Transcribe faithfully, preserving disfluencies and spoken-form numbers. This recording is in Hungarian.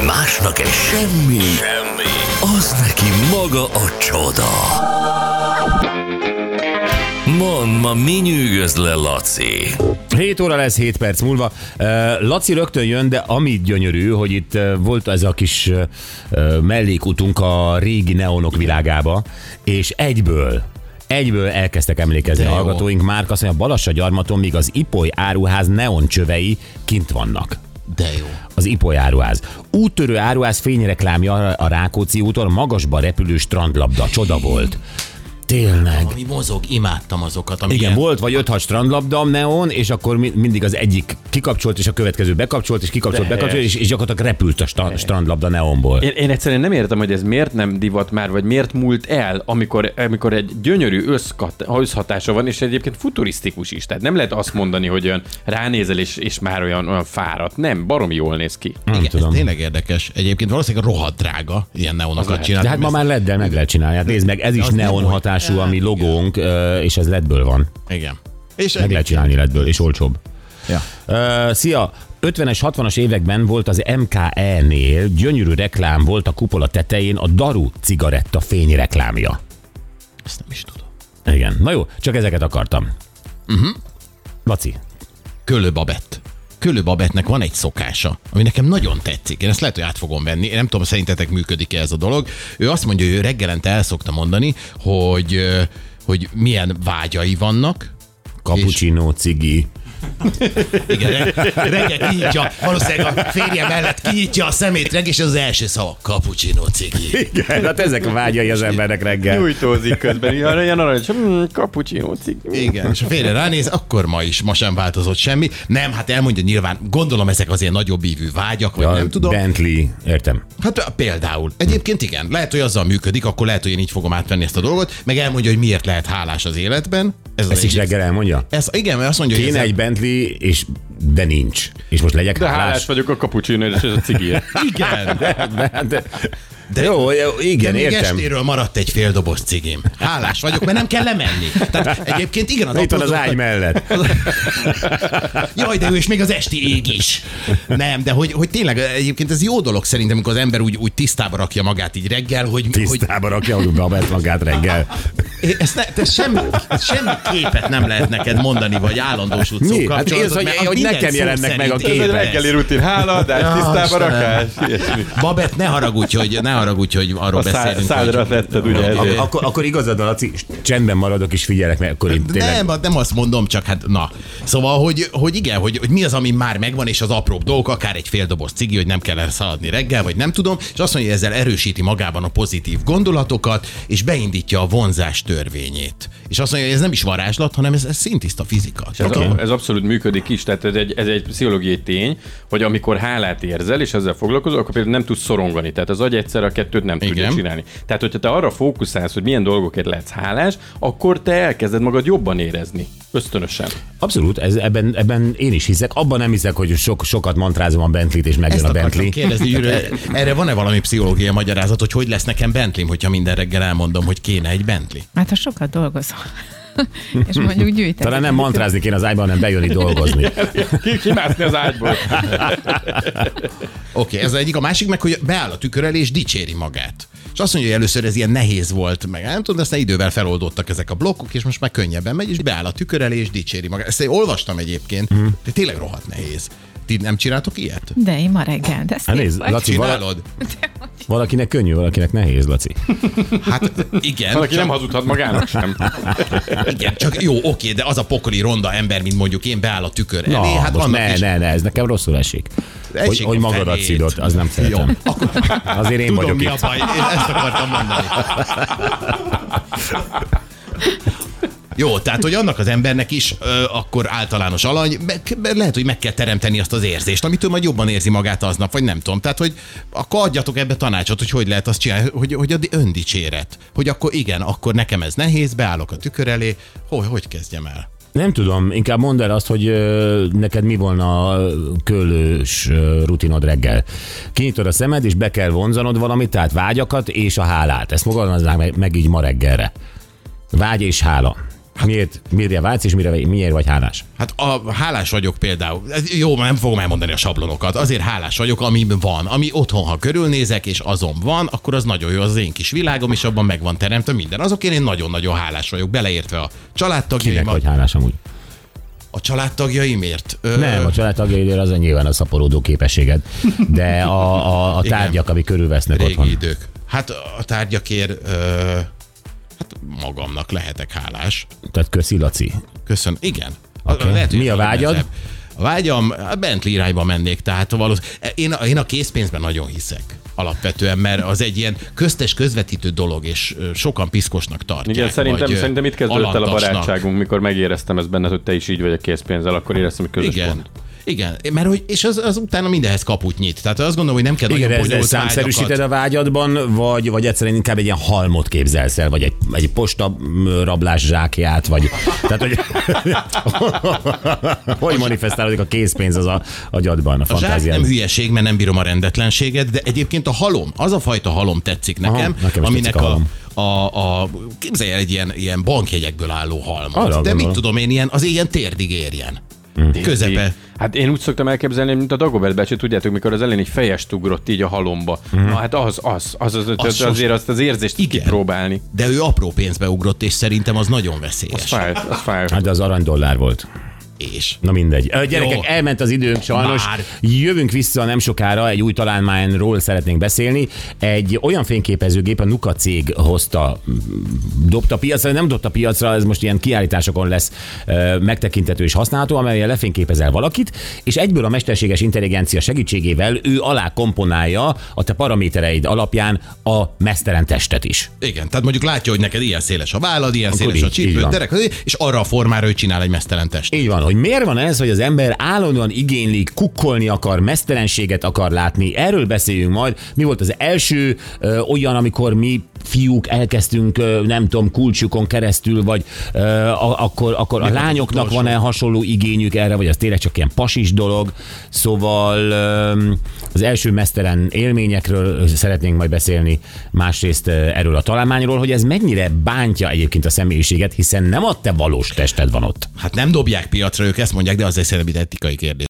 Másnak egy semmi, semmi, az neki maga a csoda. Mondd, ma mi nyűgöz le, Laci? hét óra lesz, hét perc múlva. Laci rögtön jön, de ami gyönyörű, hogy itt volt ez a kis mellékutunk a régi neonok világába, és egyből Egyből elkezdtek emlékezni a hallgatóink. Márk azt mondja, Balassagyarmaton még az Ipoly áruház neoncsövei kint vannak. De jó. Az Ipoly áruház. Úttörő áruház fényreklámja a Rákóczi úton, magasba repülő strandlabda. Csoda volt. Tényleg. Ami mozog, imádtam azokat. Ami Igen, ilyen... volt vagy öt-hat strandlabda neon, és akkor mindig az egyik kikapcsolt, és a következő bekapcsolt, és kikapcsolt, De bekapcsolt, és, és gyakorlatilag repült a sta- strandlabda neonból. Én, én egyszerűen nem értem, hogy ez miért nem divat már, vagy miért múlt el, amikor, amikor egy gyönyörű összkat, összhatása van, és egyébként futurisztikus is. Tehát nem lehet azt mondani, hogy olyan ránézel, és, és már olyan, olyan fáradt. Nem, baromi jól néz ki. Nem Igen, tudom. ez tényleg érdekes. Egyébként valószínűleg rohadt drága ilyen neonokat csinálni. De hát ma már leddel meg lehet csinálni. Hát nézd meg, ez is az nem neon olyan. hatású, ami Igen. logónk, és ez ledből van. Igen. És Meg lehet csinálni ledből, és olcsóbb. Ja. Uh, szia! ötvenes, hatvanas években volt az em ká e-nél gyönyörű reklám volt a kupola tetején, a Daru cigaretta fényreklámja. Ezt nem is tudom. Igen. Na jó, csak ezeket akartam. Uh-huh. Laci. Köllő Babett. Köllő Babettnek van egy szokása, ami nekem nagyon tetszik. Én ezt lehet, hogy át fogom venni. Én nem tudom, szerintetek működik-e ez a dolog. Ő azt mondja, hogy ő reggelente el szokta mondani, hogy, hogy milyen vágyai vannak. Cappuccino, cigi. Igen, reggel kinyitja, valószínűleg a férje mellett kinyitja a szemét reggel, és az első szava, cappuccino cigi. Igen, hát ezek a vágyai az embernek reggel. Nyújtózik közben, ilyen arany, hogy hmm, cappuccino cigi. Igen, és a férje ránéz, akkor ma is, ma sem változott semmi. Nem, hát elmondja nyilván, gondolom ezek azért nagyobb ívű vágyak, vagy Ja, nem tudom. Bentley, értem. Hát például. Egyébként igen, lehet, hogy azzal működik, akkor lehet, hogy én így fogom átvenni ezt a dolgot, meg elmondja, hogy miért lehet hálás az életben. Ez az Ezt is egyik- reggel elmondja? Ez, igen, mert azt mondja, hogy Kéne ez egy Bentley, és de nincs. És most legyek De hálás. hálás vagyok a cappuccino és a cigiért. igen, De, de, de jó, jó, de igen, még értem. estéről maradt egy fél doboz cigim. Hálás vagyok, mert nem kell lemenni. Tehát egyébként igen, az Itt van apró az ágy dolgokat- mellett. Jaj, de jó, és még az esti ég is. Nem, de hogy, hogy tényleg egyébként ez jó dolog szerintem, amikor az ember úgy, úgy tisztába rakja magát így reggel, hogy... hogy Tisztába rakja a Babett magát reggel. ezt ne, te semmi, semmi képet nem lehet neked mondani, vagy állandós Mi? utcó Hát érsz, hogy- hogy nekem jelennek meg a Ez képek. egy reggeli rutin, háladás, Ja, tisztába Istenem. rakás, ilyesmi. Babett, ne haragudj, hogy, ne haragudj, hogy arról A szá- beszélünk. szádra hogy- tetted, ugye, hogy- ezért. Akkor, akkor igazad van, Laci, csendben maradok és figyelek, mert akkor én tényleg... Nem, nem azt mondom, csak hát na. Szóval, hogy, hogy igen, hogy, hogy mi az, ami már megvan, és az apróbb dolgok, akár egy fél doboz cigi, hogy nem kell szaladni reggel, vagy nem tudom, és azt mondja, hogy ezzel erősíti magában a pozitív gondolatokat, és beindítja a vonzás törvényét. És azt mondja, hogy ez nem is varázslat, hanem ez, ez szintiszta fizika. Ez, Oké. okay. ez abszolút működik is, tehát ez egy, ez egy pszichológiai tény, hogy amikor hálát érzel, és ezzel foglalkozol, akkor például nem tudsz szorongani. Tehát az agy egyszer a kettőt nem tudja Igen. csinálni. Tehát, hogyha te arra fókuszálsz, hogy milyen dolgokért lehetsz hálás, akkor te elkezded magad jobban érezni. Ösztönösen. Abszolút, ez, ebben, ebben én is hiszek. Abban nem hiszek, hogy sok, sokat mantrázom a Bentleyt, és megjön Ezt a akartam Bentley. kérdezni, Gyuri, erre van-e valami pszichológiai magyarázat, hogy hogy lesz nekem Bentley, hogyha minden reggel elmondom, hogy kéne egy Bentley? Hát ha sokat dolgozol, és mondjuk gyűjteni. Talán nem mantrázni kéne az ágyban, hanem bejönni dolgozni. Ki kimászni az ágyból. Oké, okay, ez egyik. A másik meg, hogy beáll a tükör elé és dicséri magát. És azt mondja, hogy először ez ilyen nehéz volt, meg nem tudom, de aztán idővel feloldottak ezek a blokkok, és most már könnyebben megy, és beáll a tükör elé és dicséri magát. Ezt én olvastam egyébként, de tényleg rohadt nehéz. Ti nem csináltok ilyet? De én ma reggel, de Hát szép nézd, vagy. Laci, vala, Csinálod? valakinek könnyű, valakinek nehéz, Laci. Hát igen. Valaki csak, nem hazudhat magának sem. igen, csak jó, oké, de az a pokoli ronda ember, mint mondjuk én, beáll a tükör elé. Na, hát most vannak ne, is. ne, ne, ez nekem rosszul esik. Hogy, Egység hogy a magadat felét. szidott, az nem szeretem. Jó, akkor Azért én tudom, vagyok mi itt. a baj. Én ezt akartam mondani. Jó, tehát, hogy annak az embernek is ö, akkor általános alany, meg, lehet, hogy meg kell teremteni azt az érzést, amitől majd jobban érzi magát aznap, vagy nem tudom. Tehát, hogy akkor adjatok ebbe tanácsot, hogy hogy lehet azt csinálni, hogy, hogy a öndicséret. Hogy akkor igen, akkor nekem ez nehéz, beállok a tükör elé, hogy, hogy kezdjem el? Nem tudom, inkább mondd el azt, hogy ö, neked mi volna a köllős ö, rutinod reggel. Kinyitod a szemed, és be kell vonzanod valamit, tehát vágyakat és a hálát. Ezt fogalmaznánk meg, meg így ma reggelre. Vágy és hála. Miért, mire vágysz, és mire, miért vagy hálás? Hát a, hálás vagyok például. Ez jó, nem fogom elmondani a sablonokat. Azért hálás vagyok, ami van. Ami otthon, ha körülnézek, és azon van, akkor az nagyon jó, az én kis világom, és abban meg van teremtve minden. Azokért én nagyon-nagyon hálás vagyok, beleértve a Kinek családtagjaimat. vagy hálás amúgy? A családtagjaimért? Ö... Nem, a családtagjaidért az a nyilván a szaporodó képességed, de a, a, a tárgyak, amik körülvesznek Régi otthon. idők. Hát a tárgyakért ö... hát magamnak lehetek hálás. Tehát köszi, Laci. Köszönöm. Igen. Okay. Lehet, hogy Mi a vágyad? nehezebb. A vágyam, a Bentley irányba mennék, tehát valószínűleg. Én, én a készpénzben nagyon hiszek. Alapvetően, mert az egy ilyen köztes közvetítő dolog, és sokan piszkosnak tartják. Igen, szerintem, vagy szerintem itt kezdődött el a alantasnak. barátságunk, mikor megéreztem ezt benned, hogy te is így vagy a készpénzzel, akkor éreztem, hogy közös Igen. pont. Igen, mert hogy, és az, az utána mindenhez kaput nyit. Tehát azt gondolom, hogy nem kell Igen, nagyon ez, ez bonyolult számszerűsíted vágyakat. a vágyadban, vagy, vagy egyszerűen inkább egy ilyen halmot képzelsz el, vagy egy, egy posta rablás zsákját, vagy... Tehát, hogy... hogy manifestálódik a készpénz az a agyadban, a A zsák fantáziában? nem hülyeség, mert nem bírom a rendetlenséget, de egyébként a halom, az a fajta halom tetszik nekem, Aha, nekem is aminek tetszik a a, halom. a, a, képzelj el egy ilyen, ilyen bankjegyekből álló halmot. Arra de gondolom. mit tudom én, ilyen, az ilyen térdig érjen. Közepe. Hát én úgy szoktam elképzelni, mint a Dagobert bácsi, tudjátok, mikor az elején egy fejest ugrott így a halomba. Mm. Na hát az, az, az, az, az, az sos- azért azt az érzést Igen. kipróbálni. De ő apró pénzbe ugrott, és szerintem az nagyon veszélyes. Az fájt, az fájt. Hát de az aranydollár volt. És Na mindegy. Ö, Gyerekek, Jó. elment az időnk sajnos. Már. Jövünk vissza nem sokára, egy új találmányról szeretnénk beszélni. Egy olyan fényképezőgép, a Nuka cég hozta, dobta piacra, nem dobta piacra, ez most ilyen kiállításokon lesz ö, megtekintető és használható, amelyen lefényképezel valakit, és egyből a mesterséges intelligencia segítségével ő alá komponálja a te paramétereid alapján a meztelen testet is. igen, tehát mondjuk látja, hogy neked ilyen széles a vállad, ilyen Akkor széles a így, így csípőd, van. derek, és arra a formára ő csinál egy meztelen testet. Így van, hogy miért van ez, hogy az ember állandóan igényli, kukkolni akar, mesztelenséget akar látni. Erről beszéljünk majd. Mi volt az első ö, olyan, amikor mi fiúk elkezdtünk, ö, nem tudom, kulcsukon keresztül, vagy ö, a, akkor, akkor a volt az lányoknak utolsó? van-e hasonló igényük erre, vagy az tényleg csak ilyen pasis dolog. Szóval ö, az első mesztelen élményekről szeretnénk majd beszélni, másrészt ö, erről a találmányról, hogy ez mennyire bántja egyébként a személyiséget, hiszen nem a te valós tested van ott. Hát nem dobják piacra, ők ezt mondják, de az egy szerintem etikai kérdés.